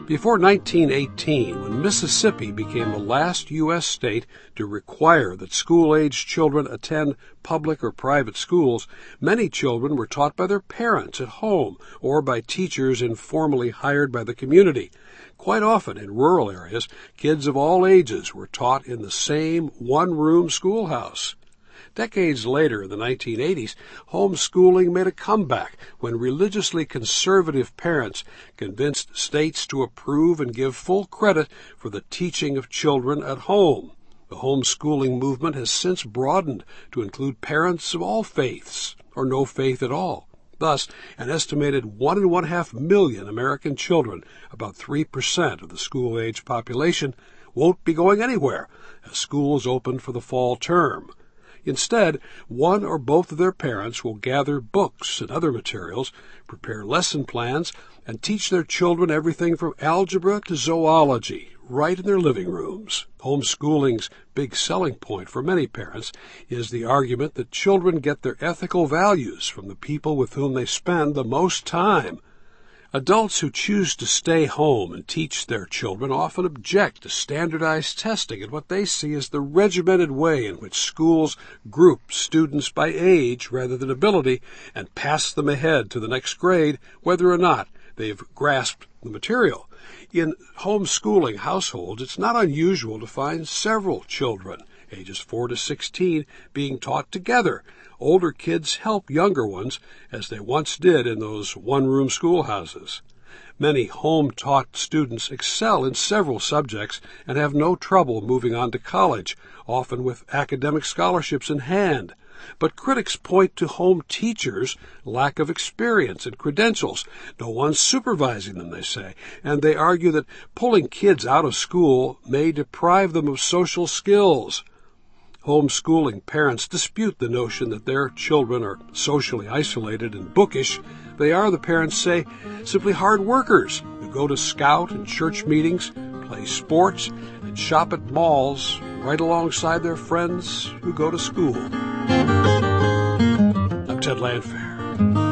Before 1918, when Mississippi became the last U.S. state to require that school-aged children attend public or private schools, many children were taught by their parents at home or by teachers informally hired by the community. Quite often in rural areas, kids of all ages were taught in the same one-room schoolhouse. Decades later, in the 1980s, homeschooling made a comeback when religiously conservative parents convinced states to approve and give full credit for the teaching of children at home. The homeschooling movement has since broadened to include parents of all faiths, or no faith at all. Thus, an estimated 1.5 million American children, about 3% of the school-age population, won't be going anywhere as schools open for the fall term. Instead, one or both of their parents will gather books and other materials, prepare lesson plans, and teach their children everything from algebra to zoology, right in their living rooms. Homeschooling's big selling point for many parents is the argument that children get their ethical values from the people with whom they spend the most time. Adults who choose to stay home and teach their children often object to standardized testing and what they see as the regimented way in which schools group students by age rather than ability and pass them ahead to the next grade, whether or not they've grasped the material. In homeschooling households, it's not unusual to find several children, ages 4 to 16, being taught together. Older kids help younger ones, as they once did in those one-room schoolhouses. Many home-taught students excel in several subjects and have no trouble moving on to college, often with academic scholarships in hand. But critics point to home teachers' lack of experience and credentials. No one's supervising them, they say, and they argue that pulling kids out of school may deprive them of social skills. Homeschooling parents dispute the notion that their children are socially isolated and bookish. They are, the parents say, simply hard workers who go to scout and church meetings, play sports, and shop at malls right alongside their friends who go to school. I'm Ted Landfair.